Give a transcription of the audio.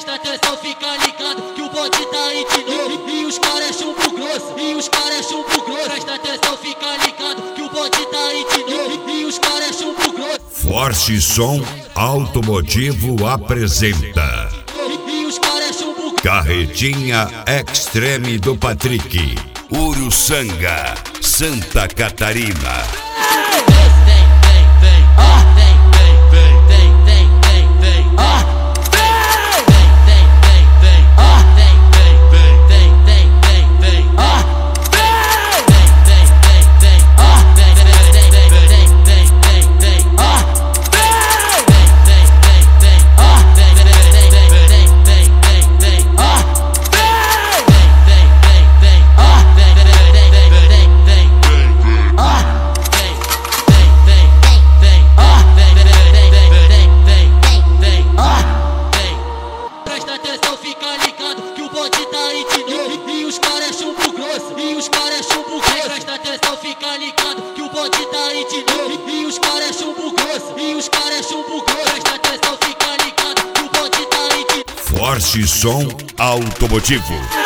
Presta atenção, fica ligado que o bonde tá aí de novo. E os caras é chumbo grosso, e os caras é chumbo grosso. Presta atenção, fica ligado que o bonde tá aí de novo. E os caras é chumbo grosso. Forte Som Automotivo apresenta Carretinha Extreme do Patrick, Uruçanga, Santa Catarina. E os caras é chumbo grosso, e os caras é chumbo grosso. Presta atenção, fica ligado que o bonde tá aí de novo. E os caras é chumbo grosso, e os caras é chumbo grosso. Presta atenção, fica ligado que o bonde tá aí de novo. Forte Som Automotivo.